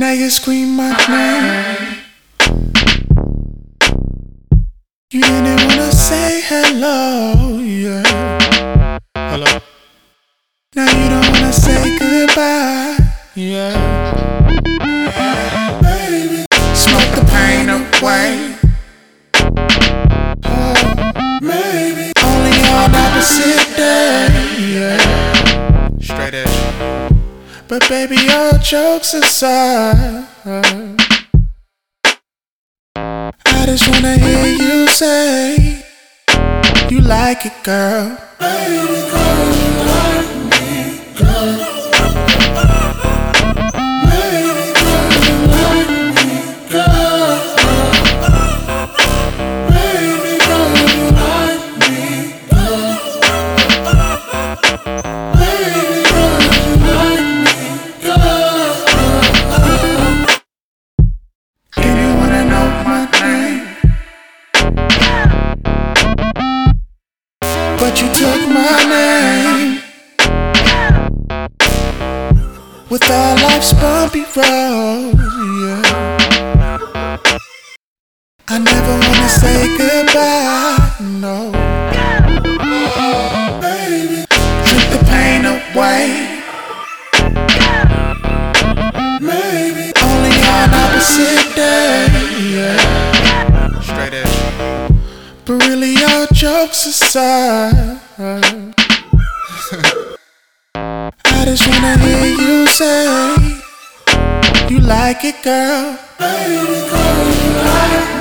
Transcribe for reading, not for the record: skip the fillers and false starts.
Now you scream my name. You didn't wanna say hello, yeah. Hello. Now you don't wanna say goodbye, yeah. Baby, smoke the pain away. Oh, maybe only on opposite day, yeah. Straight edge. But baby, all jokes aside, I just wanna hear you say you like it, girl. Baby, girl, you like me, girl. Baby, girl, you like me, girl. Baby, girl, you like me, girl. Baby, girl, you like me, girl. And you wanna know my name, but you took my name. With all life's bumpy roads, yeah. I never wanna say goodbye, no. Baby, drink the pain away. Maybe only on opposite day, yeah. Straight edge. But really, all jokes aside, I just wanna hear you say you like it, girl. Baby, girl, you like it.